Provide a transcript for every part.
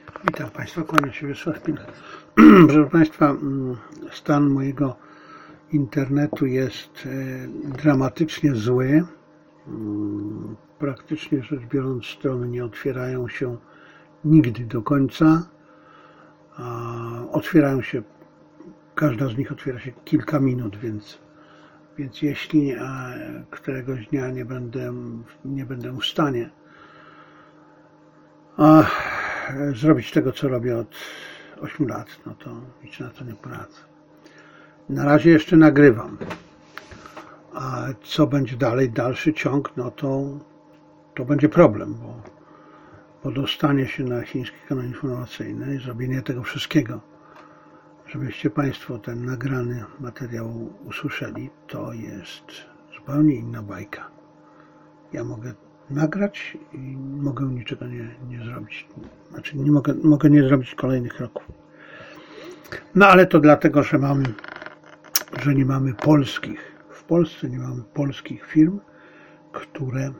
Witam Państwa, kłaniam się Wiesław Pil. Proszę Państwa, stan mojego internetu jest dramatycznie zły. Praktycznie rzecz biorąc, strony nie otwierają się nigdy do końca. Otwierają się, każda z nich otwiera się kilka minut, więc jeśli któregoś dnia nie będę w stanie zrobić tego, co robię od 8 lat, no to nic na to nie poradzę. Na razie jeszcze nagrywam. A co będzie dalej, dalszy ciąg, no to będzie problem, bo dostanie się na chiński kanał informacyjny i zrobienie tego wszystkiego, żebyście Państwo ten nagrany materiał usłyszeli, to jest zupełnie inna bajka. Ja mogę nagrać i mogę niczego nie zrobić. Znaczy mogę nie zrobić kolejnych kroków. No ale to dlatego, że nie mamy w Polsce nie mamy polskich firm, które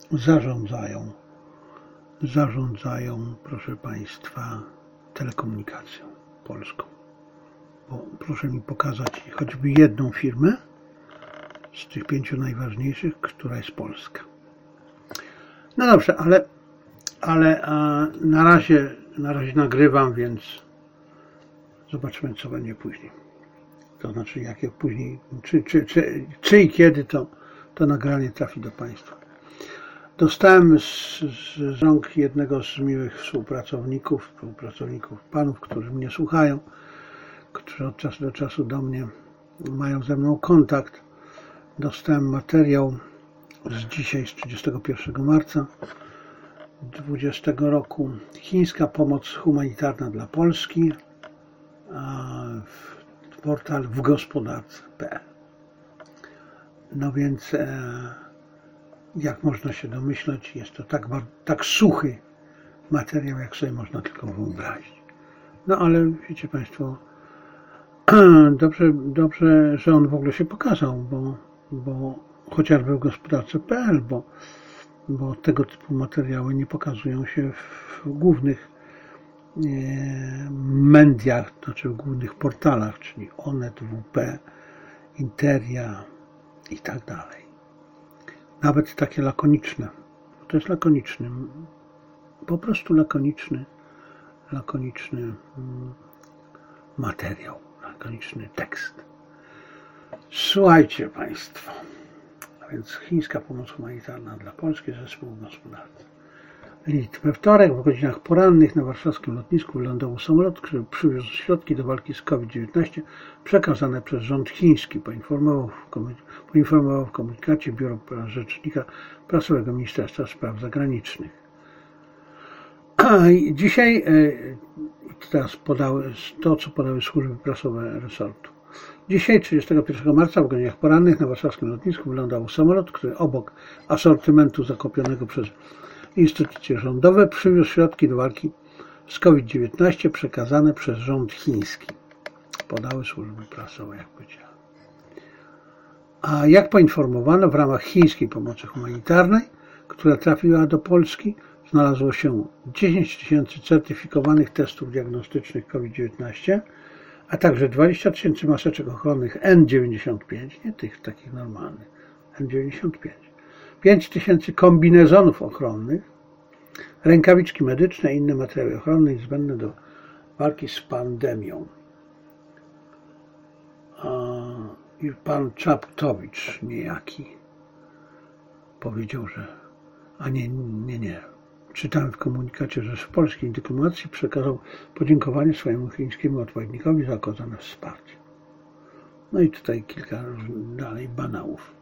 zarządzają, proszę Państwa, telekomunikacją polską. Bo proszę mi pokazać choćby jedną firmę z tych 5 najważniejszych, która jest polska. No dobrze, ale na razie nagrywam, więc zobaczymy, co będzie później. To znaczy, jakie później, czy i kiedy to nagranie trafi do Państwa. Dostałem z rąk jednego z miłych współpracowników, panów, którzy mnie słuchają, którzy od czasu do czasu do mnie mają ze mną kontakt. Dostałem materiał z dzisiaj, z 31 marca 2020 roku. Chińska pomoc humanitarna dla Polski. Portal wgospodarce.pl. No więc, jak można się domyśleć, jest to tak suchy materiał, jak sobie można tylko wyobrazić. No ale wiecie Państwo, dobrze, że on w ogóle się pokazał, bo chociażby w gospodarce.pl, bo tego typu materiały nie pokazują się w głównych mediach, znaczy w głównych portalach, czyli Onet, WP, Interia i tak dalej. Nawet takie lakoniczne. To jest lakoniczny, po prostu lakoniczny materiał, lakoniczny tekst. Słuchajcie Państwo, a więc chińska pomoc humanitarna dla Polski, zespół gospodarczy. We wtorek w godzinach porannych na warszawskim lotnisku wylądował samolot, który przywiózł środki do walki z COVID-19 przekazane przez rząd chiński, poinformował w komunikacie Biuro Rzecznika Prasowego Ministerstwa Spraw Zagranicznych. Dzisiaj teraz co podały służby prasowe resortu. Dzisiaj, 31 marca, w godzinach porannych na warszawskim lotnisku wylądował samolot, który obok asortymentu zakupionego przez instytucje rządowe przywiózł środki do walki z COVID-19 przekazane przez rząd chiński. Podały służby prasowe, jak powiedziałem. A jak poinformowano, w ramach chińskiej pomocy humanitarnej, która trafiła do Polski, znalazło się 10 000 certyfikowanych testów diagnostycznych COVID-19, a także 20 000 maseczek ochronnych N95, nie tych takich normalnych, N95, 5 000 kombinezonów ochronnych, rękawiczki medyczne i inne materiały ochronne niezbędne do walki z pandemią. I pan Czaputowicz niejaki powiedział, że nie. Czytałem w komunikacie, że w polskiej dyplomacji przekazał podziękowanie swojemu chińskiemu odpowiednikowi za okazane wsparcie. No i tutaj kilka dalej banałów.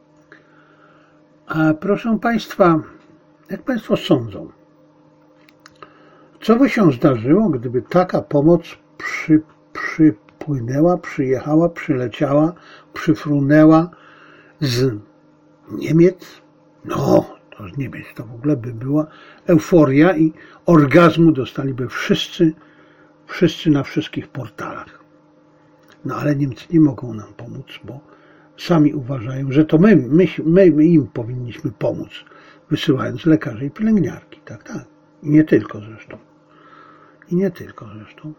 A proszę Państwa, jak Państwo sądzą, co by się zdarzyło, gdyby taka pomoc przypłynęła, przyjechała, przyleciała, przyfrunęła z Niemiec? No, to z Niemiec to w ogóle by była euforia i orgazmu dostaliby wszyscy na wszystkich portalach. No ale Niemcy nie mogą nam pomóc, bo sami uważają, że to my im powinniśmy pomóc, wysyłając lekarzy i pielęgniarki. Tak. I nie tylko zresztą. i nie tylko zresztą,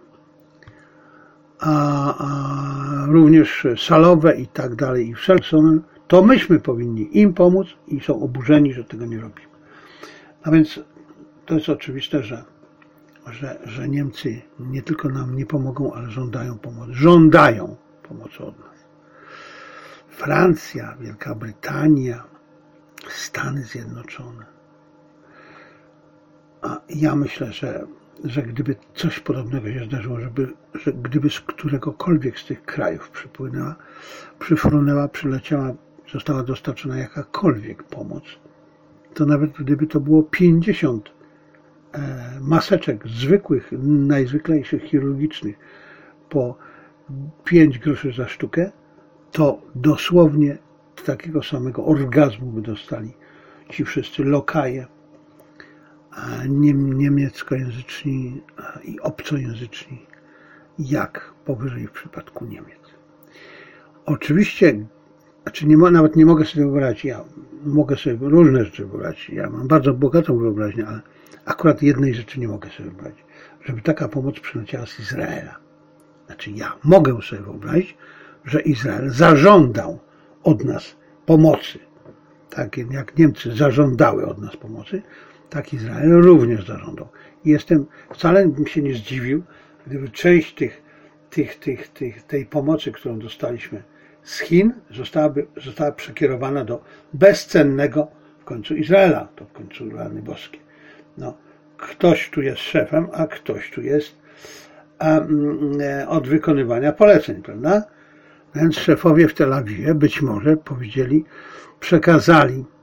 a również salowe i tak dalej, i wszelkie, to myśmy powinni im pomóc i są oburzeni, że tego nie robimy. A więc to jest oczywiste, że Niemcy nie tylko nam nie pomogą, ale żądają pomocy. Żądają pomocy od nas. Francja, Wielka Brytania, Stany Zjednoczone. A ja myślę, że gdyby coś podobnego się zdarzyło, że gdyby z któregokolwiek z tych krajów przyfrunęła, przyleciała, została dostarczona jakakolwiek pomoc, to nawet gdyby to było 50 maseczek zwykłych, najzwyklejszych, chirurgicznych po 5 groszy za sztukę, to dosłownie takiego samego orgazmu by dostali ci wszyscy lokaje niemieckojęzyczni i obcojęzyczni, jak powyżej w przypadku Niemiec. Oczywiście, nawet nie mogę sobie wyobrazić, ja mogę sobie różne rzeczy wyobrazić, ja mam bardzo bogatą wyobraźnię, ale akurat jednej rzeczy nie mogę sobie wyobrazić, żeby taka pomoc przyleciała z Izraela. Znaczy ja mogę sobie wyobrazić, że Izrael zażądał od nas pomocy. Tak jak Niemcy zażądały od nas pomocy, tak Izrael również zażądał. I wcale bym się nie zdziwił, gdyby część tej pomocy, którą dostaliśmy z Chin, została przekierowana do bezcennego w końcu Izraela. To w końcu rany boskie. No, ktoś tu jest szefem, a ktoś tu jest od wykonywania poleceń, prawda? Więc szefowie w Tel Awiwie być może przekazali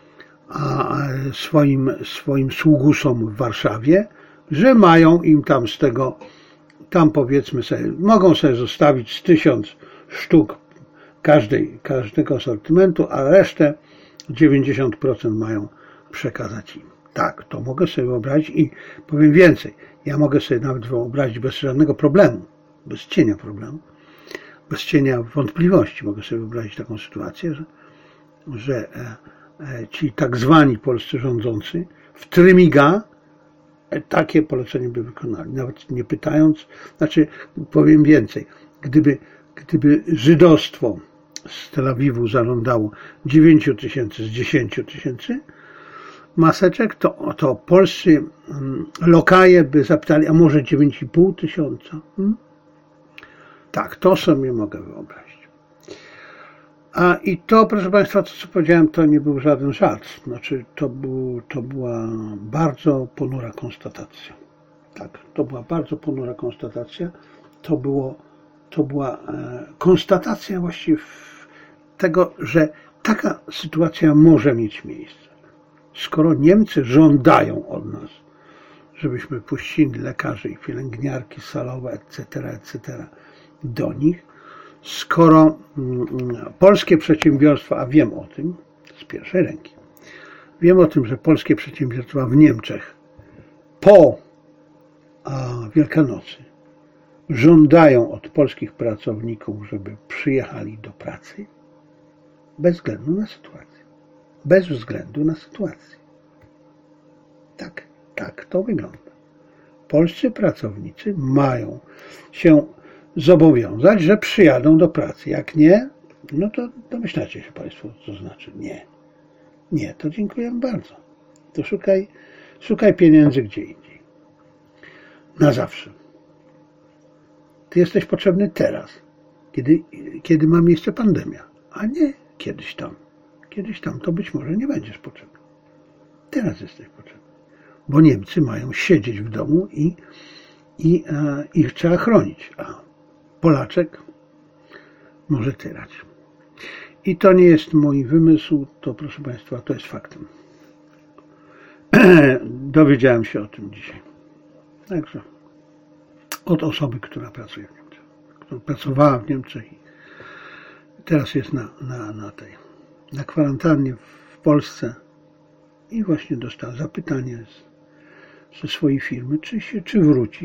swoim sługusom w Warszawie, że mają im tam z tego, powiedzmy sobie, mogą sobie zostawić z 1000 sztuk każdego asortymentu, a resztę 90% mają przekazać im. Tak, to mogę sobie wyobrazić i powiem więcej. Ja mogę sobie nawet wyobrazić bez żadnego problemu, bez cienia problemu, bez cienia wątpliwości. Mogę sobie wyobrazić taką sytuację, że ci tak zwani polscy rządzący w trymiga takie polecenie by wykonali, nawet nie pytając. Znaczy, powiem więcej, gdyby żydostwo z Tel Awiwu zażądało 9 000 z 10 000 maseczek, to polscy lokaje by zapytali, a może 9,5 000? Tak, to sobie mogę wyobrazić. I to, proszę Państwa, to co powiedziałem, to nie był żaden żart. Znaczy, to była bardzo ponura konstatacja. Tak, to była bardzo ponura konstatacja. To była konstatacja właściwie tego, że taka sytuacja może mieć miejsce. Skoro Niemcy żądają od nas, żebyśmy puścili lekarzy i pielęgniarki salowe, etc., do nich, skoro polskie przedsiębiorstwa, a wiem o tym z pierwszej ręki, wiem o tym, że polskie przedsiębiorstwa w Niemczech po Wielkanocy żądają od polskich pracowników, żeby przyjechali do pracy bez względu na sytuację. Bez względu na sytuację. Tak to wygląda. Polscy pracownicy mają się zobowiązać, że przyjadą do pracy. Jak nie, no to domyślacie się Państwo, co znaczy nie. Nie, to dziękuję bardzo. To szukaj pieniędzy gdzie indziej. Na zawsze. Ty jesteś potrzebny teraz, kiedy ma miejsce pandemia, a nie kiedyś tam. Kiedyś tam to być może nie będziesz potrzebny. Teraz jesteś potrzebny. Bo Niemcy mają siedzieć w domu i ich trzeba chronić, a Polaczek może tyrać. I to nie jest mój wymysł, to proszę Państwa, to jest faktem. Dowiedziałem się o tym dzisiaj. Także od osoby, która pracuje w Niemczech, która pracowała w Niemczech i teraz jest na kwarantannie w Polsce i właśnie dostała zapytanie ze swojej firmy, czy wróci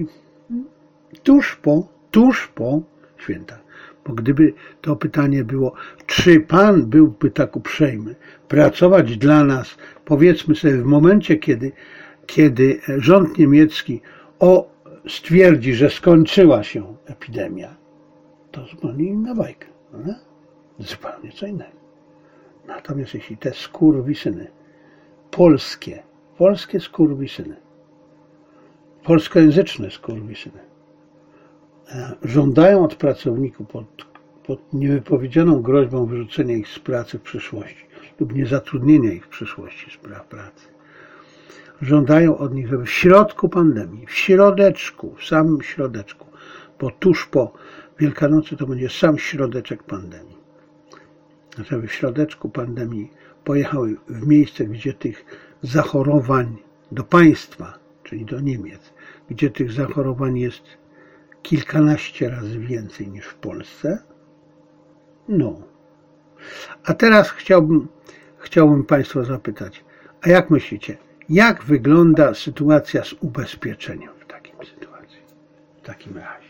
tuż po świętach. Bo gdyby to pytanie było, czy Pan byłby tak uprzejmy pracować dla nas, powiedzmy sobie w momencie, kiedy rząd niemiecki stwierdzi, że skończyła się epidemia, to zupełnie inna bajka, prawda? Zupełnie co innego. Natomiast jeśli te skurwysyny, polskie skurwysyny, polskojęzyczne skurwysyny żądają od pracowników pod niewypowiedzianą groźbą wyrzucenia ich z pracy w przyszłości lub niezatrudnienia ich w przyszłości z pracy, żądają od nich, żeby w środku pandemii, w samym środeczku, bo tuż po Wielkanocy to będzie sam środeczek pandemii, żeby w środeczku pandemii pojechały w miejsce, gdzie tych zachorowań do państwa, czyli do Niemiec, gdzie tych zachorowań jest kilkanaście razy więcej niż w Polsce. No. A teraz chciałbym Państwa zapytać, a jak myślicie, jak wygląda sytuacja z ubezpieczeniem w takim razie?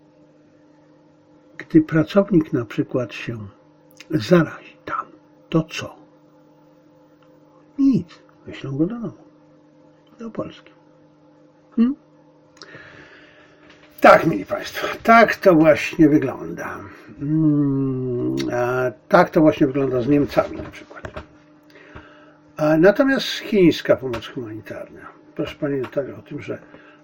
Gdy pracownik na przykład się zarazi tam, to co? Nic. Wyślą go do domu. Do Polski. Tak, mili Państwo, tak to właśnie wygląda. Tak to właśnie wygląda z Niemcami na przykład. Natomiast chińska pomoc humanitarna. Proszę pamiętać o tym, że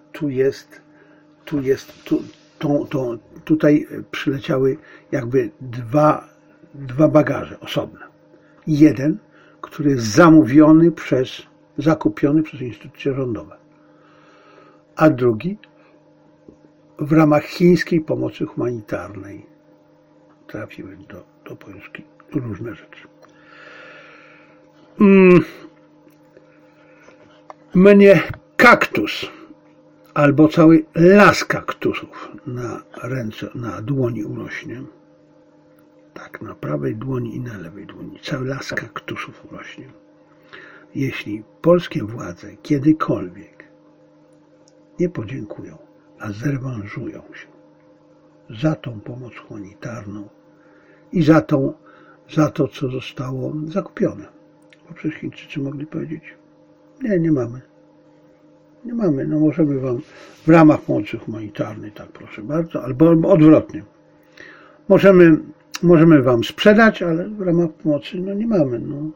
tutaj przyleciały jakby dwa bagaże osobne. Jeden, który jest zakupiony przez instytucje rządowe, a drugi w ramach chińskiej pomocy humanitarnej trafiły do Polski różne rzeczy. Mnie kaktus albo cały las kaktusów na ręce, na dłoni urośnie. Tak, na prawej dłoni i na lewej dłoni. Cały las kaktusów urośnie. Jeśli polskie władze kiedykolwiek nie podziękują, a zrewanżują się za tą pomoc humanitarną i za to, co zostało zakupione. Bo przecież Chińczycy mogli powiedzieć, nie mamy. Nie mamy, no możemy wam w ramach pomocy humanitarnej, tak proszę bardzo, albo odwrotnie. Możemy wam sprzedać, ale w ramach pomocy nie mamy. No.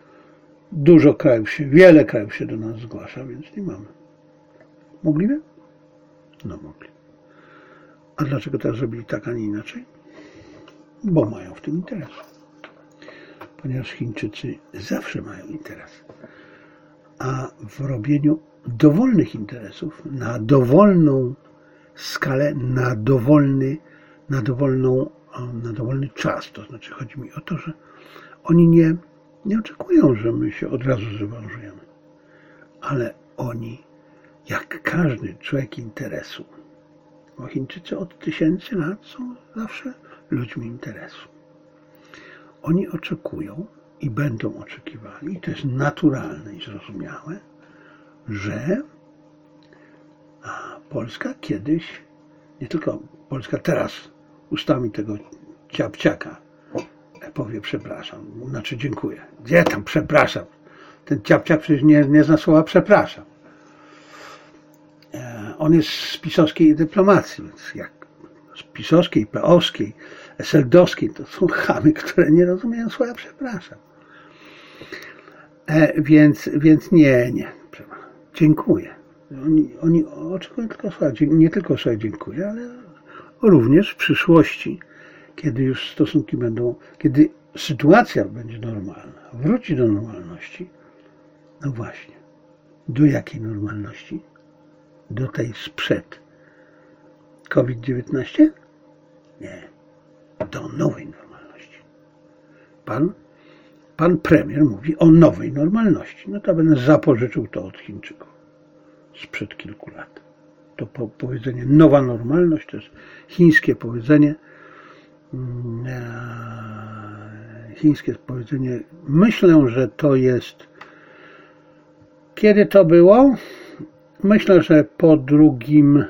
Wiele krajów się do nas zgłasza, więc nie mamy. Mogliby? No mogli. A dlaczego teraz zrobili tak, a nie inaczej? Bo mają w tym interes. Ponieważ Chińczycy zawsze mają interes. A w robieniu dowolnych interesów na dowolną skalę, na dowolny czas. To znaczy chodzi mi o to, że oni nie oczekują, że my się od razu zrewanżujemy. Ale oni, jak każdy człowiek interesu, bo Chińczycy od tysięcy lat są zawsze ludźmi interesu. Oni oczekują i będą oczekiwali, i to jest naturalne i zrozumiałe, że Polska kiedyś, nie tylko Polska teraz ustami tego ciapciaka powie przepraszam, znaczy dziękuję. Gdzie tam przepraszam? Ten ciapciak przecież nie zna słowa przepraszam. On jest z pisowskiej dyplomacji, więc jak z pisowskiej, PO-skiej, SLD-owskiej, to są chamy, które nie rozumieją słowa przepraszam. Więc nie. Dziękuję. Oni oczekują tylko słowa, nie tylko słowa dziękuję, ale również w przyszłości, kiedy już stosunki kiedy sytuacja będzie normalna, wróci do normalności, no właśnie, do jakiej normalności? Do tej sprzed COVID-19? Nie, do nowej normalności. Pan premier mówi o nowej normalności. Notabene zapożyczył to od Chińczyków sprzed kilku lat. To powiedzenie nowa normalność to jest chińskie powiedzenie. Myślę, że to jest... Kiedy to było? Myślę, że po drugim...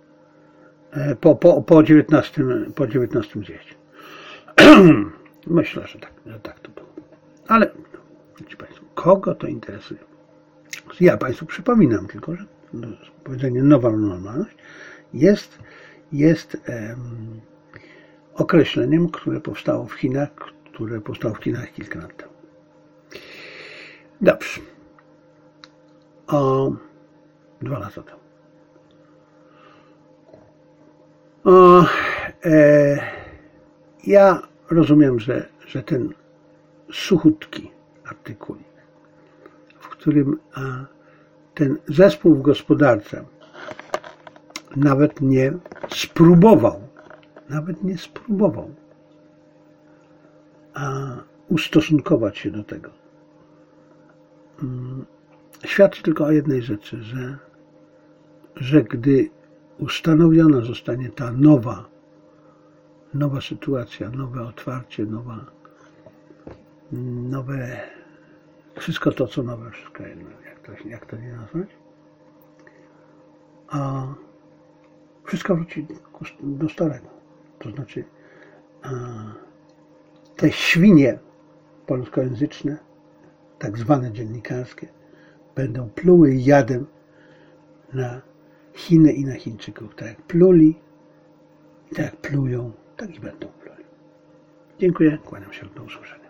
Po 19 zjeździe. Myślę, że tak to było. Ale, wiecie Państwo, kogo to interesuje? Ja Państwu przypominam tylko, że powiedzenie nowa normalność, jest określeniem, które powstało w Chinach, kilka lat temu. Dobrze. O 2 lata temu. Ja rozumiem, że ten suchutki artykuł, w którym ten zespół w gospodarce nawet nie spróbował ustosunkować się do tego, świadczy tylko o jednej rzeczy, że gdy ustanowiona zostanie ta nowa sytuacja, nowe otwarcie, nowe, wszystko to, co nowe, wszystko jedno, jak to nie nazwać, a wszystko wróci do starego. To znaczy te świnie polskojęzyczne, tak zwane dziennikarskie, będą pluły jadem na Chiny i na Chińczyków. Tak jak pluli, tak jak plują, tak i będą pluli. Dziękuję, kłaniam się, do usłyszenia.